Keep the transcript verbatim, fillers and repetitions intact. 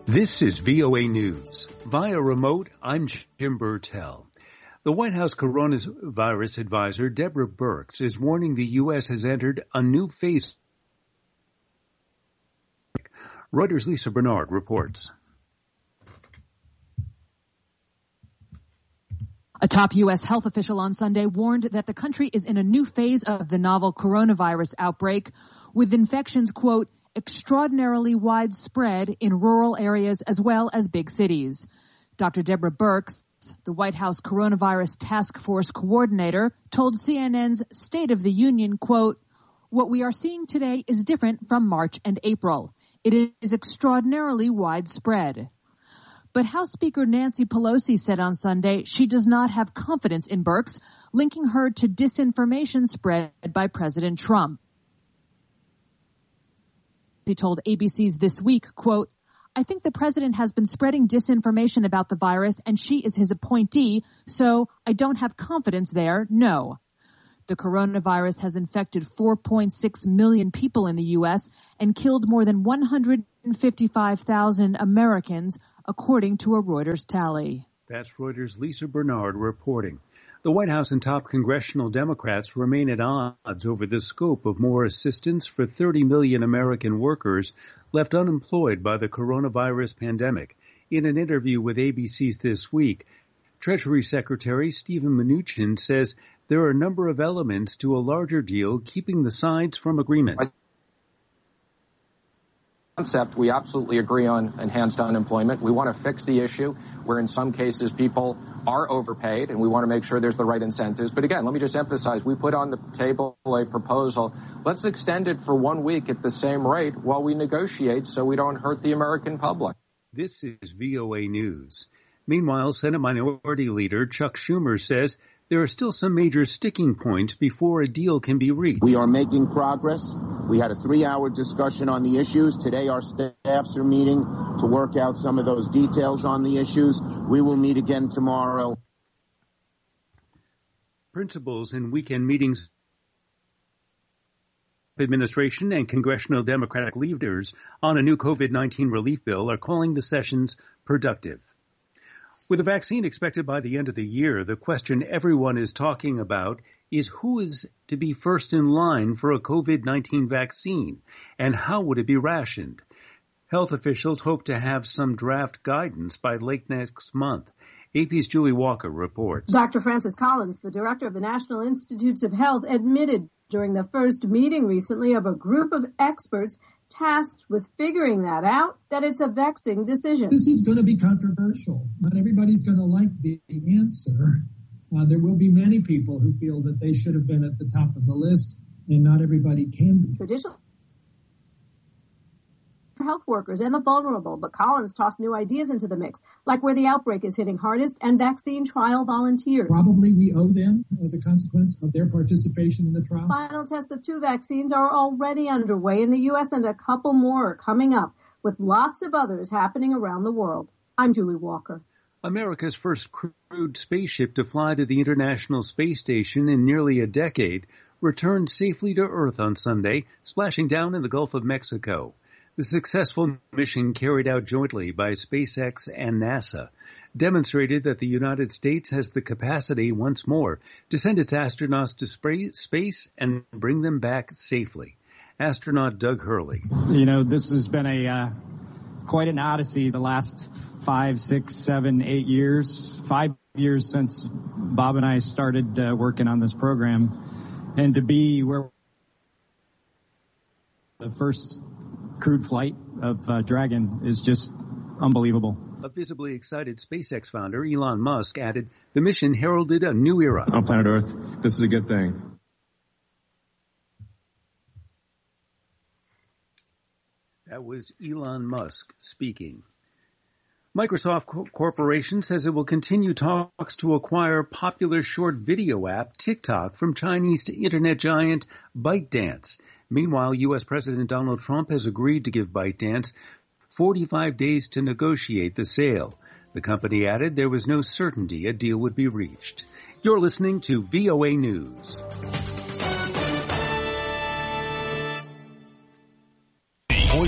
This is V O A News. Via remote, I'm Jim Burtell. The White House coronavirus advisor, Deborah Birx, is warning the U S has entered a new phase. Reuters' Lisa Bernard reports. A top U S health official on Sunday warned that the country is in a new phase of the novel coronavirus outbreak, with infections, quote, extraordinarily widespread in rural areas as well as big cities. Doctor Deborah Birx, the White House Coronavirus Task Force coordinator, told C N N's State of the Union, quote, what we are seeing today is different from March and April. It is extraordinarily widespread. But House Speaker Nancy Pelosi said on Sunday she does not have confidence in Birx, linking her to disinformation spread by President Trump. He told A B C's This Week, quote, I think the president has been spreading disinformation about the virus and she is his appointee, so I don't have confidence there, no. The coronavirus has infected four point six million people in the U S and killed more than one hundred fifty-five thousand Americans, according to a Reuters tally. That's Reuters' Lisa Bernard reporting. The White House and top congressional Democrats remain at odds over the scope of more assistance for thirty million American workers left unemployed by the coronavirus pandemic. In an interview with A B C's This Week, Treasury Secretary Steven Mnuchin says there are a number of elements to a larger deal keeping the sides from agreement. Concept we absolutely agree on enhanced unemployment. We want to fix the issue where in some cases people are overpaid and we want to make sure there's the right incentives. But again, let me just emphasize, we put on the table a proposal. Let's extend it for one week at the same rate while we negotiate so we don't hurt the American public. This is V O A News. Meanwhile, Senate Minority Leader Chuck Schumer says there are still some major sticking points before a deal can be reached. We are making progress. We had a three-hour discussion on the issues. Today our staffs are meeting to work out some of those details on the issues. We will meet again tomorrow. Principals in weekend meetings, administration and congressional Democratic leaders on a new COVID nineteen relief bill are calling the sessions productive. With a vaccine expected by the end of the year, the question everyone is talking about is who is to be first in line for a COVID nineteen vaccine and how would it be rationed? Health officials hope to have some draft guidance by late next month. A P's Julie Walker reports. Doctor Francis Collins, the director of the National Institutes of Health, admitted during the first meeting recently of a group of experts tasked with figuring that out, that it's a vexing decision. This is going to be controversial. Not everybody's going to like the answer. Uh, there will be many people who feel that they should have been at the top of the list, and not everybody can be. Traditional health workers and the vulnerable, but Collins tossed new ideas into the mix, like where the outbreak is hitting hardest and vaccine trial volunteers. Probably we owe them as a consequence of their participation in the trial. Final tests of two vaccines are already underway in the U S and a couple more are coming up, with lots of others happening around the world. I'm Julie Walker. America's first crewed spaceship to fly to the International Space Station in nearly a decade returned safely to Earth on Sunday, splashing down in the Gulf of Mexico. The successful mission carried out jointly by SpaceX and NASA demonstrated that the United States has the capacity once more to send its astronauts to space and bring them back safely. Astronaut Doug Hurley. You know, this has been a uh, quite an odyssey the last five, six, seven, eight years, five years since Bob and I started uh, working on this program. And to be where the first crewed flight of uh, Dragon is just unbelievable. A visibly excited SpaceX founder, Elon Musk, added, the mission heralded a new era. On planet Earth, this is a good thing. That was Elon Musk speaking. Microsoft Corporation says it will continue talks to acquire popular short video app TikTok from Chinese internet giant ByteDance. Meanwhile, U S President Donald Trump has agreed to give ByteDance forty-five days to negotiate the sale. The company added there was no certainty a deal would be reached. You're listening to V O A News.